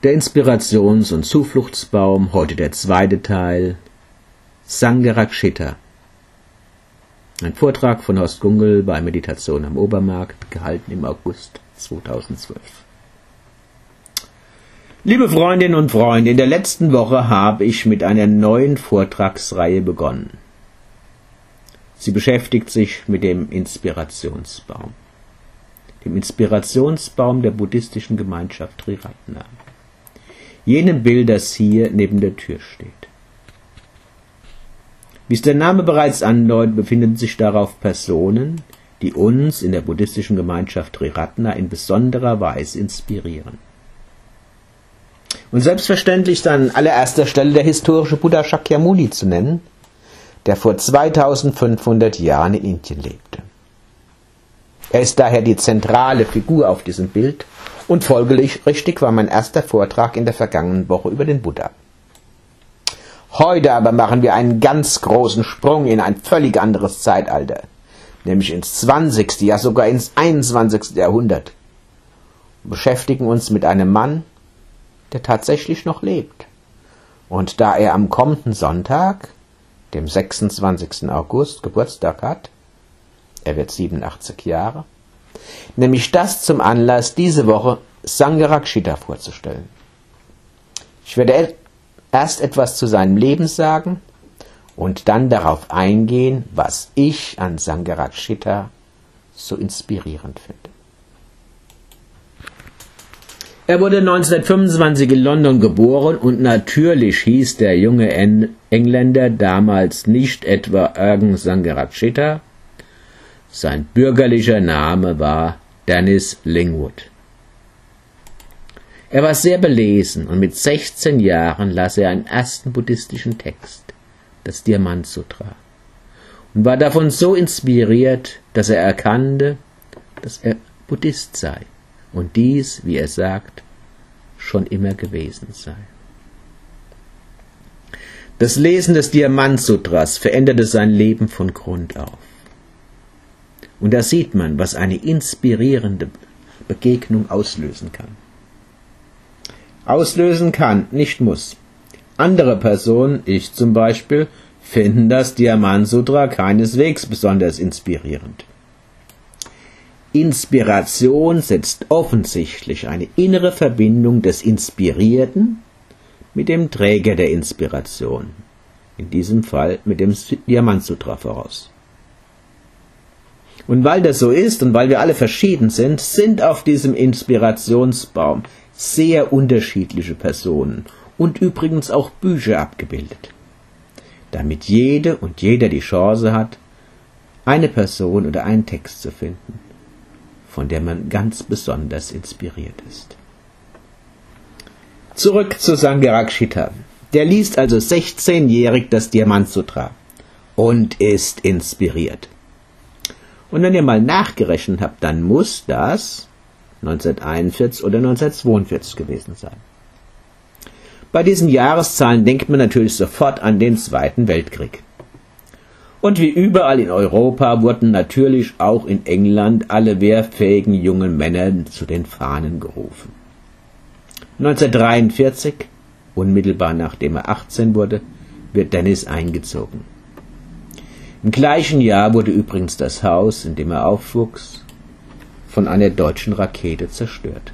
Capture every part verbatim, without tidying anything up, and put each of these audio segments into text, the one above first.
Der Inspirations- und Zufluchtsbaum, heute der zweite Teil, Sangharakshita. Ein Vortrag von Horst Gungel bei Meditation am Obermarkt, gehalten im August zweitausendzwölf. Liebe Freundinnen und Freunde, in der letzten Woche habe ich mit einer neuen Vortragsreihe begonnen. Sie beschäftigt sich mit dem Inspirationsbaum. Dem Inspirationsbaum der buddhistischen Gemeinschaft Triratna. Jenem Bild, das hier neben der Tür steht. Wie es der Name bereits andeutet, befinden sich darauf Personen, die uns in der buddhistischen Gemeinschaft Triratna in besonderer Weise inspirieren. Und selbstverständlich ist an allererster Stelle der historische Buddha Shakyamuni zu nennen, der vor zweitausendfünfhundert Jahren in Indien lebte. Er ist daher die zentrale Figur auf diesem Bild und folgerichtig war mein erster Vortrag in der vergangenen Woche über den Buddha. Heute aber machen wir einen ganz großen Sprung in ein völlig anderes Zeitalter, nämlich ins zwanzigste, ja sogar ins einundzwanzigste Jahrhundert, und beschäftigen uns mit einem Mann, der tatsächlich noch lebt. Und da er am kommenden Sonntag, dem sechsundzwanzigsten August, Geburtstag hat, er wird siebenundachtzig Jahre, nehme ich das zum Anlass, diese Woche Sangharakshita vorzustellen. Ich werde erst etwas zu seinem Leben sagen und dann darauf eingehen, was ich an Sangharakshita so inspirierend finde. Er wurde neunzehnhundertfünfundzwanzig in London geboren und natürlich hieß der junge Engländer damals nicht etwa Ergen Sangharakshita. Sein bürgerlicher Name war Dennis Lingwood. Er war sehr belesen und mit sechzehn Jahren las er einen ersten buddhistischen Text, das Diamant Sutra, und war davon so inspiriert, dass er erkannte, dass er Buddhist sei und dies, wie er sagt, schon immer gewesen sei. Das Lesen des Diamant Sutras veränderte sein Leben von Grund auf. Und da sieht man, was eine inspirierende Begegnung auslösen kann. Auslösen kann, nicht muss. Andere Personen, ich zum Beispiel, finden das Diamant Sutra keineswegs besonders inspirierend. Inspiration setzt offensichtlich eine innere Verbindung des Inspirierten mit dem Träger der Inspiration, in diesem Fall mit dem Diamant Sutra voraus. Und weil das so ist und weil wir alle verschieden sind, sind auf diesem Inspirationsbaum sehr unterschiedliche Personen und übrigens auch Bücher abgebildet, damit jede und jeder die Chance hat, eine Person oder einen Text zu finden, von der man ganz besonders inspiriert ist. Zurück zu Sangharakshita. Der liest also sechzehnjährig das Diamant Sutra und ist inspiriert. Und wenn ihr mal nachgerechnet habt, dann muss das neunzehnhunderteinundvierzig oder neunzehnhundertzweiundvierzig gewesen sein. Bei diesen Jahreszahlen denkt man natürlich sofort an den Zweiten Weltkrieg. Und wie überall in Europa wurden natürlich auch in England alle wehrfähigen jungen Männer zu den Fahnen gerufen. neunzehnhundertdreiundvierzig, unmittelbar nachdem er achtzehn wurde, wird Dennis eingezogen. Im gleichen Jahr wurde übrigens das Haus, in dem er aufwuchs, von einer deutschen Rakete zerstört.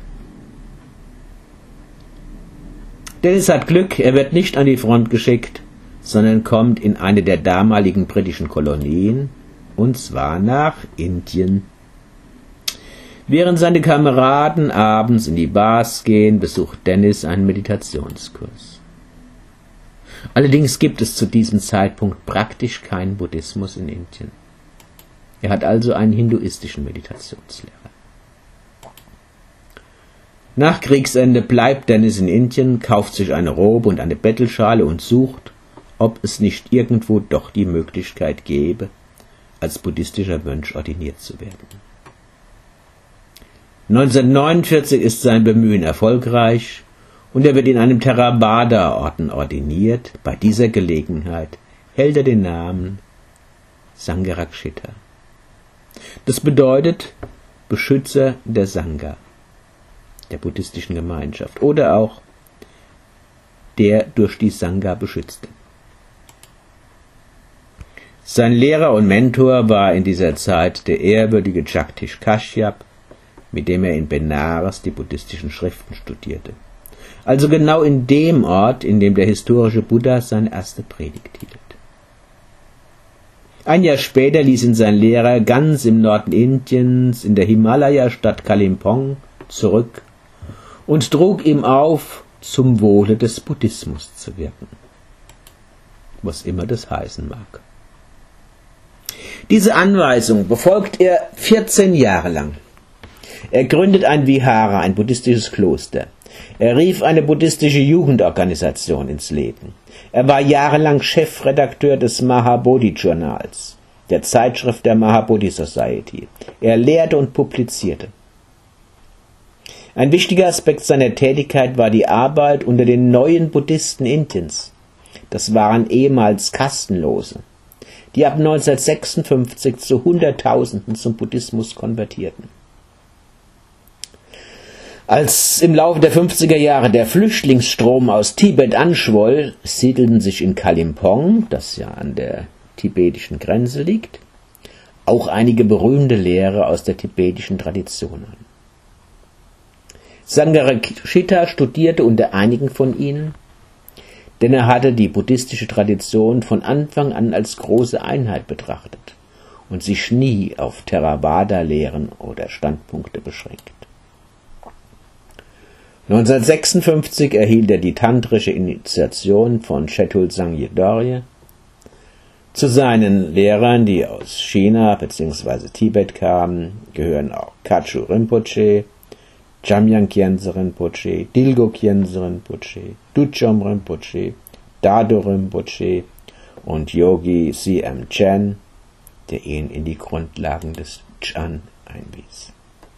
Dennis hat Glück, er wird nicht an die Front geschickt, sondern kommt in eine der damaligen britischen Kolonien, und zwar nach Indien. Während seine Kameraden abends in die Bars gehen, besucht Dennis einen Meditationskurs. Allerdings gibt es zu diesem Zeitpunkt praktisch keinen Buddhismus in Indien. Er hat also einen hinduistischen Meditationslehrer. Nach Kriegsende bleibt Dennis in Indien, kauft sich eine Robe und eine Bettelschale und sucht, ob es nicht irgendwo doch die Möglichkeit gäbe, als buddhistischer Mönch ordiniert zu werden. neunzehnhundertneunundvierzig ist sein Bemühen erfolgreich und er wird in einem Theravada-Orden ordiniert. Bei dieser Gelegenheit hält er den Namen Sangharakshita. Das bedeutet Beschützer der Sangha, der buddhistischen Gemeinschaft, oder auch der durch die Sangha beschützte. Sein Lehrer und Mentor war in dieser Zeit der ehrwürdige Jagdish Kashyap, mit dem er in Benares die buddhistischen Schriften studierte. Also genau in dem Ort, in dem der historische Buddha seine erste Predigt hielt. Ein Jahr später ließ ihn sein Lehrer ganz im Norden Indiens, in der Himalaya-Stadt Kalimpong, zurück und trug ihm auf, zum Wohle des Buddhismus zu wirken. Was immer das heißen mag. Diese Anweisung befolgt er vierzehn Jahre lang. Er gründet ein Vihara, ein buddhistisches Kloster. Er rief eine buddhistische Jugendorganisation ins Leben. Er war jahrelang Chefredakteur des Mahabodhi-Journals, der Zeitschrift der Mahabodhi Society. Er lehrte und publizierte. Ein wichtiger Aspekt seiner Tätigkeit war die Arbeit unter den neuen Buddhisten Indiens. Das waren ehemals Kastenlose, die ab neunzehnhundertsechsundfünfzig zu Hunderttausenden zum Buddhismus konvertierten. Als im Laufe der fünfziger Jahre der Flüchtlingsstrom aus Tibet anschwoll, siedelten sich in Kalimpong, das ja an der tibetischen Grenze liegt, auch einige berühmte Lehrer aus der tibetischen Tradition an. Sangharakshita studierte unter einigen von ihnen, denn er hatte die buddhistische Tradition von Anfang an als große Einheit betrachtet und sich nie auf Theravada-Lehren oder Standpunkte beschränkt. neunzehnhundertsechsundfünfzig erhielt er die tantrische Initiation von Chetul Sangye. Zu seinen Lehrern, die aus China bzw. Tibet kamen, gehören auch Kachu Rinpoche, Jamyang Khyentse Rinpoche, Dilgo Khyentse Rinpoche, Duchom Rinpoche, Dado Rinpoche und Yogi C M Chen, der ihn in die Grundlagen des Chan einwies.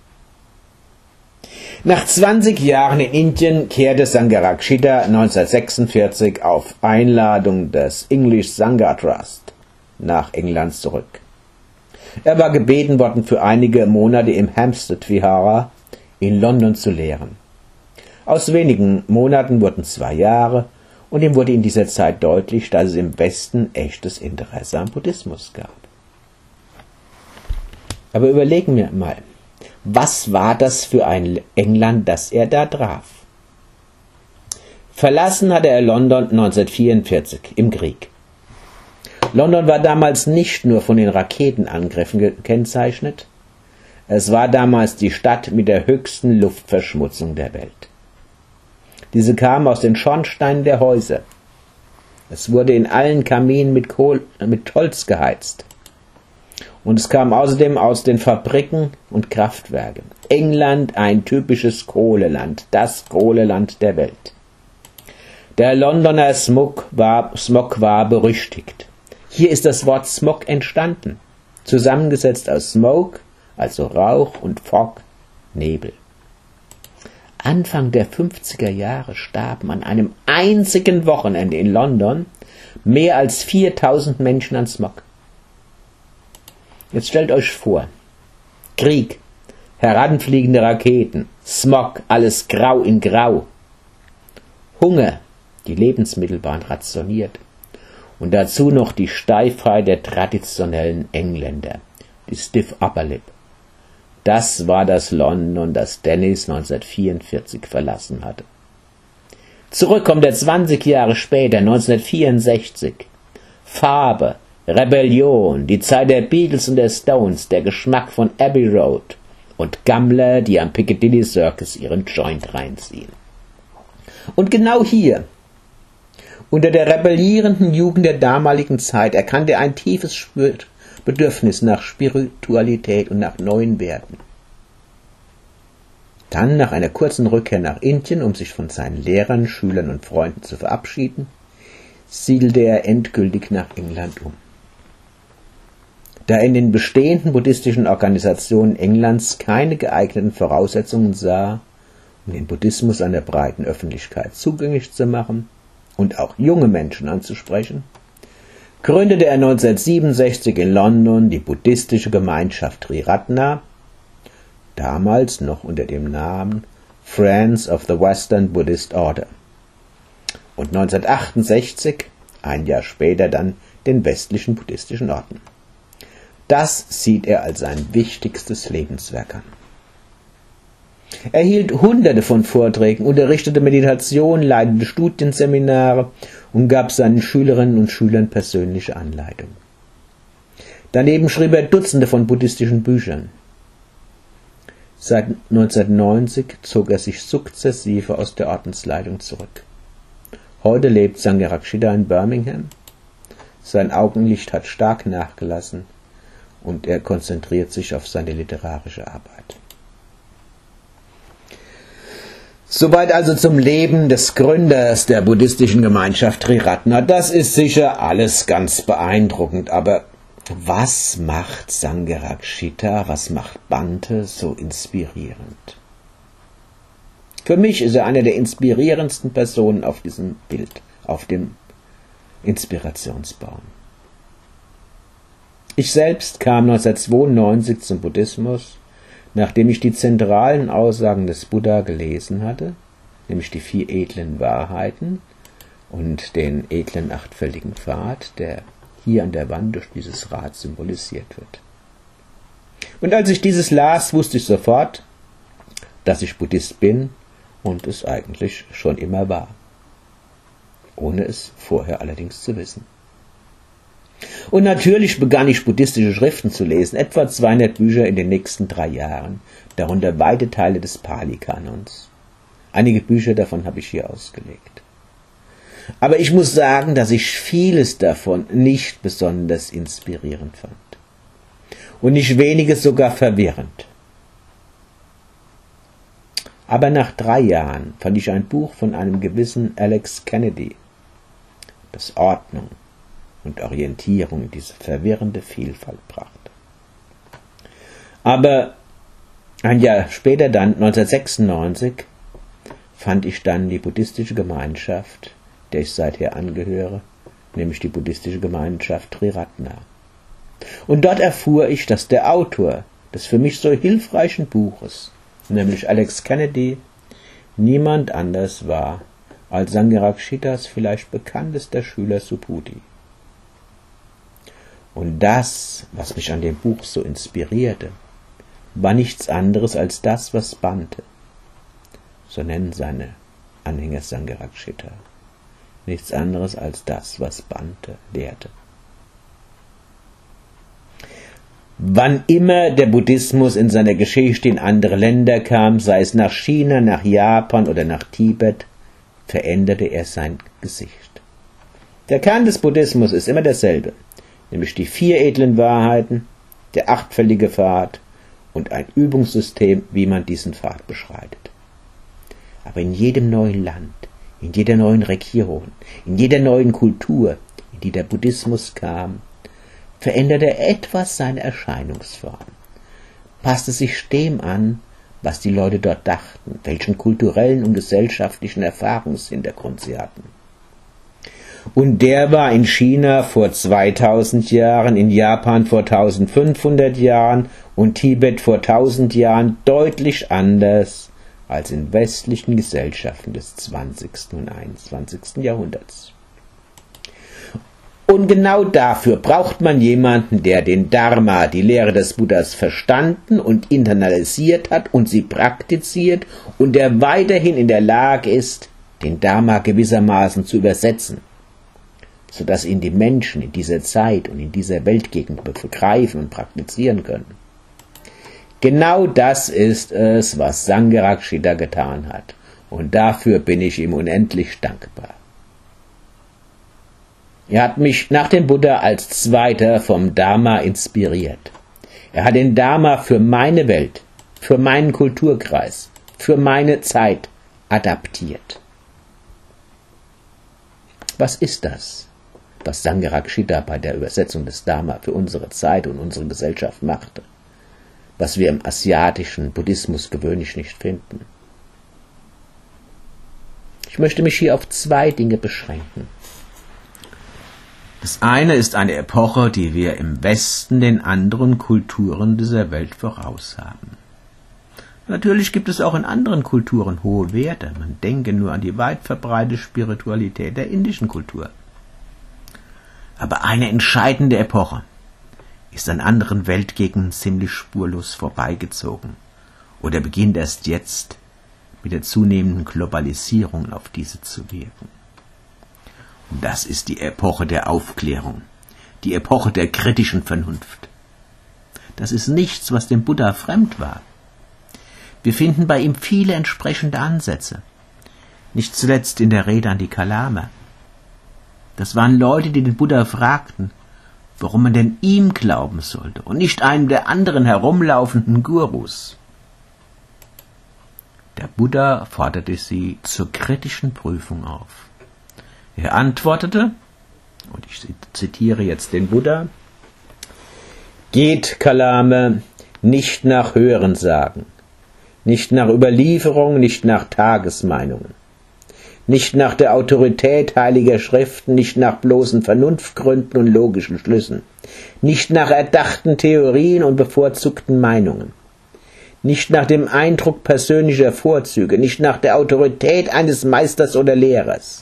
Nach zwanzig Jahren in Indien kehrte Sangharakshita neunzehnhundertsechsundvierzig auf Einladung des English Sangha Trust nach England zurück. Er war gebeten worden, für einige Monate im Hampstead Vihara in London zu lehren. Aus wenigen Monaten wurden zwei Jahre und ihm wurde in dieser Zeit deutlich, dass es im Westen echtes Interesse am Buddhismus gab. Aber überlegen wir mal, was war das für ein England, das er da traf? Verlassen hatte er London neunzehnhundertvierundvierzig im Krieg. London war damals nicht nur von den Raketenangriffen gekennzeichnet, es war damals die Stadt mit der höchsten Luftverschmutzung der Welt. Diese kam aus den Schornsteinen der Häuser. Es wurde in allen Kaminen mit, Kohl, mit Holz geheizt. Und es kam außerdem aus den Fabriken und Kraftwerken. England, ein typisches Kohleland, das Kohleland der Welt. Der Londoner Smog war, Smog war berüchtigt. Hier ist das Wort Smog entstanden, zusammengesetzt aus Smoke, also Rauch, und Fog, Nebel. Anfang der fünfziger Jahre starben an einem einzigen Wochenende in London mehr als viertausend Menschen an Smog. Jetzt stellt euch vor, Krieg, heranfliegende Raketen, Smog, alles grau in grau, Hunger, die Lebensmittel waren rationiert und dazu noch die Steifheit der traditionellen Engländer, die Stiff Upper Lip. Das war das London, das Dennis neunzehnhundertvierundvierzig verlassen hatte. Zurück kommt er zwanzig Jahre später, neunzehnhundertvierundsechzig. Farbe, Rebellion, die Zeit der Beatles und der Stones, der Geschmack von Abbey Road und Gammler, die am Piccadilly Circus ihren Joint reinziehen. Und genau hier, unter der rebellierenden Jugend der damaligen Zeit, erkannte er ein tiefes Bedürfnis nach Spiritualität und nach neuen Werten. Dann, nach einer kurzen Rückkehr nach Indien, um sich von seinen Lehrern, Schülern und Freunden zu verabschieden, siedelte er endgültig nach England um. Da er in den bestehenden buddhistischen Organisationen Englands keine geeigneten Voraussetzungen sah, um den Buddhismus einer breiten Öffentlichkeit zugänglich zu machen und auch junge Menschen anzusprechen, gründete er neunzehnhundertsiebenundsechzig in London die buddhistische Gemeinschaft Triratna, damals noch unter dem Namen Friends of the Western Buddhist Order. und neunzehnhundertachtundsechzig, ein Jahr später dann, den westlichen buddhistischen Orden. Das sieht er als sein wichtigstes Lebenswerk an. Er hielt hunderte von Vorträgen, unterrichtete Meditation, leitete Studienseminare und gab seinen Schülerinnen und Schülern persönliche Anleitung. Daneben schrieb er Dutzende von buddhistischen Büchern. Seit neunzehnhundertneunzig zog er sich sukzessive aus der Ordensleitung zurück. Heute lebt Sangharakshita in Birmingham. Sein Augenlicht hat stark nachgelassen und er konzentriert sich auf seine literarische Arbeit. Soweit also zum Leben des Gründers der buddhistischen Gemeinschaft Triratna. Das ist sicher alles ganz beeindruckend, aber was macht Sangharakshita, was macht Bhante so inspirierend? Für mich ist er eine der inspirierendsten Personen auf diesem Bild, auf dem Inspirationsbaum. Ich selbst kam neunzehnhundertzweiundneunzig zum Buddhismus, nachdem ich die zentralen Aussagen des Buddha gelesen hatte, nämlich die vier edlen Wahrheiten und den edlen achtfältigen Pfad, der hier an der Wand durch dieses Rad symbolisiert wird. Und als ich dieses las, wusste ich sofort, dass ich Buddhist bin und es eigentlich schon immer war, ohne es vorher allerdings zu wissen. Und natürlich begann ich buddhistische Schriften zu lesen, etwa zweihundert Bücher in den nächsten drei Jahren, darunter weite Teile des Pali-Kanons. Einige Bücher davon habe ich hier ausgelegt. Aber ich muss sagen, dass ich vieles davon nicht besonders inspirierend fand. Und nicht weniges sogar verwirrend. Aber nach drei Jahren fand ich ein Buch von einem gewissen Alex Kennedy, das Ordnung und Orientierung in diese verwirrende Vielfalt brachte. Aber ein Jahr später, dann neunzehnhundertsechsundneunzig, fand ich dann die buddhistische Gemeinschaft, der ich seither angehöre, nämlich die buddhistische Gemeinschaft Triratna. Und dort erfuhr ich, dass der Autor des für mich so hilfreichen Buches, nämlich Alex Kennedy, niemand anders war als Sangharakšitas vielleicht bekanntester Schüler Subhuti. Und das, was mich an dem Buch so inspirierte, war nichts anderes als das, was Bhante, so nennen seine Anhänger Sangharakshita, nichts anderes als das, was Bhante lehrte. Wann immer der Buddhismus in seiner Geschichte in andere Länder kam, sei es nach China, nach Japan oder nach Tibet, veränderte er sein Gesicht. Der Kern des Buddhismus ist immer derselbe, nämlich die vier edlen Wahrheiten, der achtfältige Pfad und ein Übungssystem, wie man diesen Pfad beschreitet. Aber in jedem neuen Land, in jeder neuen Region, in jeder neuen Kultur, in die der Buddhismus kam, veränderte etwas seine Erscheinungsform, passte sich dem an, was die Leute dort dachten, welchen kulturellen und gesellschaftlichen Erfahrungshintergrund sie hatten. Und der war in China vor zweitausend Jahren, in Japan vor eintausendfünfhundert Jahren und Tibet vor tausend Jahren deutlich anders als in westlichen Gesellschaften des zwanzigsten und einundzwanzigsten Jahrhunderts. Und genau dafür braucht man jemanden, der den Dharma, die Lehre des Buddhas, verstanden und internalisiert hat und sie praktiziert und der weiterhin in der Lage ist, den Dharma gewissermaßen zu übersetzen, sodass ihn die Menschen in dieser Zeit und in dieser Weltgegend begreifen und praktizieren können. Genau das ist es, was Sangharakshita getan hat, und dafür bin ich ihm unendlich dankbar. Er hat mich nach dem Buddha als Zweiter vom Dharma inspiriert. Er hat den Dharma für meine Welt, für meinen Kulturkreis, für meine Zeit adaptiert. Was ist das, was Sangharakshita bei der Übersetzung des Dharma für unsere Zeit und unsere Gesellschaft machte, was wir im asiatischen Buddhismus gewöhnlich nicht finden? Ich möchte mich hier auf zwei Dinge beschränken. Das eine ist eine Epoche, die wir im Westen den anderen Kulturen dieser Welt voraus haben. Natürlich gibt es auch in anderen Kulturen hohe Werte. Man denke nur an die weit verbreitete Spiritualität der indischen Kultur. Aber eine entscheidende Epoche ist an anderen Weltgegenden ziemlich spurlos vorbeigezogen oder beginnt erst jetzt mit der zunehmenden Globalisierung auf diese zu wirken. Und das ist die Epoche der Aufklärung, die Epoche der kritischen Vernunft. Das ist nichts, was dem Buddha fremd war. Wir finden bei ihm viele entsprechende Ansätze, nicht zuletzt in der Rede an die Kalama. Das waren Leute, die den Buddha fragten, warum man denn ihm glauben sollte und nicht einem der anderen herumlaufenden Gurus. Der Buddha forderte sie zur kritischen Prüfung auf. Er antwortete, und ich zitiere jetzt den Buddha: Geht, Kalame, nicht nach Hörensagen, nicht nach Überlieferung, nicht nach Tagesmeinungen, nicht nach der Autorität heiliger Schriften, nicht nach bloßen Vernunftgründen und logischen Schlüssen, nicht nach erdachten Theorien und bevorzugten Meinungen, nicht nach dem Eindruck persönlicher Vorzüge, nicht nach der Autorität eines Meisters oder Lehrers.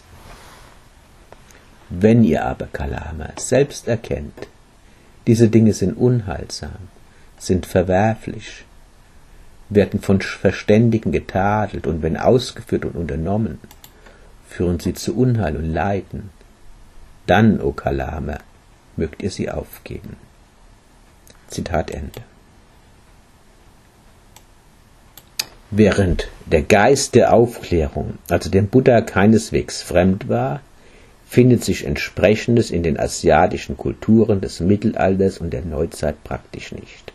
Wenn ihr aber, Kalama, selbst erkennt, diese Dinge sind unheilsam, sind verwerflich, werden von Verständigen getadelt und wenn ausgeführt und unternommen, führen sie zu Unheil und Leiden. Dann, o Kalama, mögt ihr sie aufgeben. Zitat Ende. Während der Geist der Aufklärung, also dem Buddha, keineswegs fremd war, findet sich Entsprechendes in den asiatischen Kulturen des Mittelalters und der Neuzeit praktisch nicht.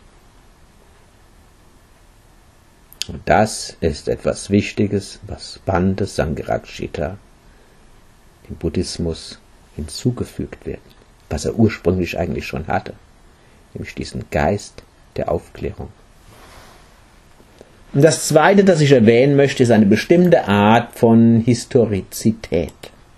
Und das ist etwas Wichtiges, was Bhante Sangharakshita dem Buddhismus hinzugefügt wird, was er ursprünglich eigentlich schon hatte, nämlich diesen Geist der Aufklärung. Und das Zweite, das ich erwähnen möchte, ist eine bestimmte Art von Historizität.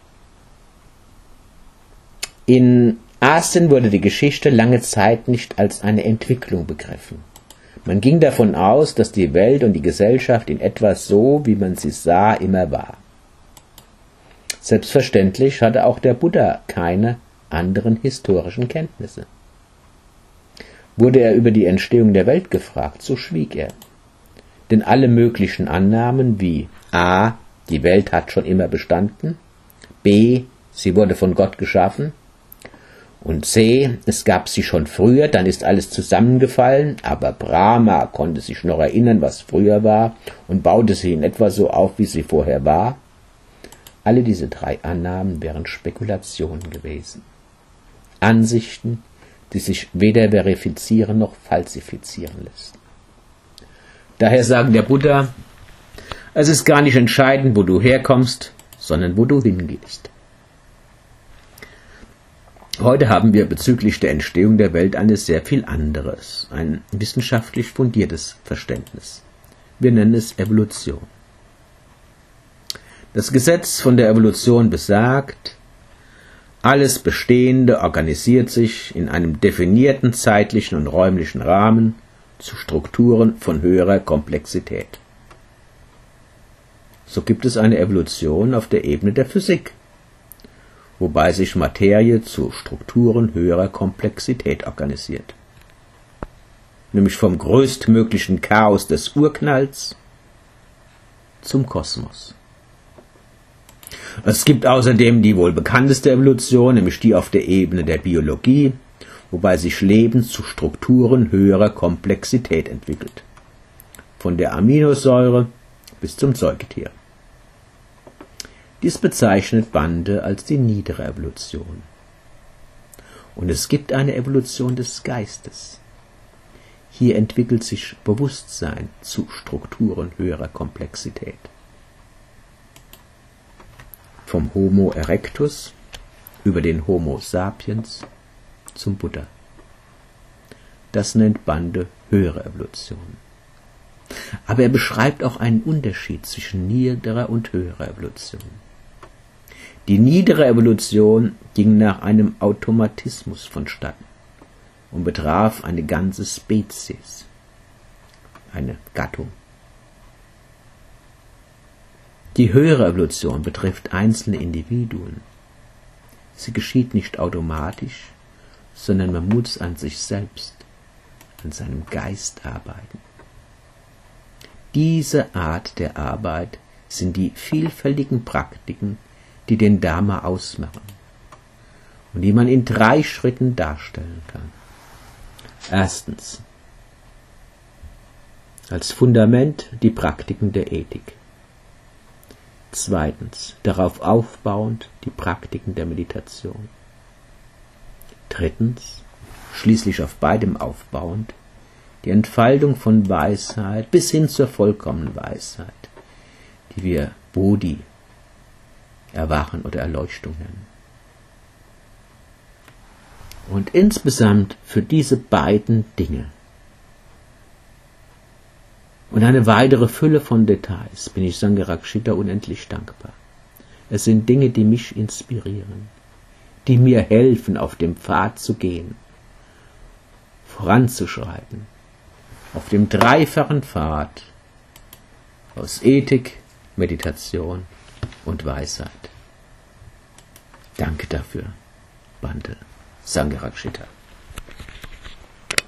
In Asien wurde die Geschichte lange Zeit nicht als eine Entwicklung begriffen. Man ging davon aus, dass die Welt und die Gesellschaft in etwa so, wie man sie sah, immer war. Selbstverständlich hatte auch der Buddha keine anderen historischen Kenntnisse. Wurde er über die Entstehung der Welt gefragt, so schwieg er. Denn alle möglichen Annahmen wie a. die Welt hat schon immer bestanden, b. sie wurde von Gott geschaffen, und c. es gab sie schon früher, dann ist alles zusammengefallen, aber Brahma konnte sich noch erinnern, was früher war, und baute sie in etwa so auf, wie sie vorher war. Alle diese drei Annahmen wären Spekulationen gewesen. Ansichten, die sich weder verifizieren noch falsifizieren lassen. Daher sagt der Buddha, es ist gar nicht entscheidend, wo du herkommst, sondern wo du hingehst. Heute haben wir bezüglich der Entstehung der Welt ein sehr viel anderes, ein wissenschaftlich fundiertes Verständnis. Wir nennen es Evolution. Das Gesetz von der Evolution besagt, alles Bestehende organisiert sich in einem definierten zeitlichen und räumlichen Rahmen zu Strukturen von höherer Komplexität. So gibt es eine Evolution auf der Ebene der Physik, wobei sich Materie zu Strukturen höherer Komplexität organisiert. Nämlich vom größtmöglichen Chaos des Urknalls zum Kosmos. Es gibt außerdem die wohl bekannteste Evolution, nämlich die auf der Ebene der Biologie, wobei sich Leben zu Strukturen höherer Komplexität entwickelt. Von der Aminosäure bis zum Säugetier. Dies bezeichnet Bhante als die niedere Evolution. Und es gibt eine Evolution des Geistes. Hier entwickelt sich Bewusstsein zu Strukturen höherer Komplexität. Vom Homo erectus über den Homo sapiens zum Buddha. Das nennt Bhante höhere Evolution. Aber er beschreibt auch einen Unterschied zwischen niederer und höherer Evolution. Die niedere Evolution ging nach einem Automatismus vonstatten und betraf eine ganze Spezies, eine Gattung. Die höhere Evolution betrifft einzelne Individuen. Sie geschieht nicht automatisch, sondern man muss an sich selbst, an seinem Geist arbeiten. Diese Art der Arbeit sind die vielfältigen Praktiken, die den Dharma ausmachen und die man in drei Schritten darstellen kann. Erstens, als Fundament die Praktiken der Ethik. Zweitens, darauf aufbauend die Praktiken der Meditation. Drittens, schließlich auf beidem aufbauend, die Entfaltung von Weisheit bis hin zur vollkommenen Weisheit, die wir Bodhi, Erwachen oder Erleuchtung nennen. Und insgesamt für diese beiden Dinge und eine weitere Fülle von Details bin ich Sangharakshita unendlich dankbar. Es sind Dinge, die mich inspirieren, die mir helfen, auf dem Pfad zu gehen, voranzuschreiten, auf dem dreifachen Pfad aus Ethik, Meditation und Weisheit. Danke dafür, Bhante Sangharakshita.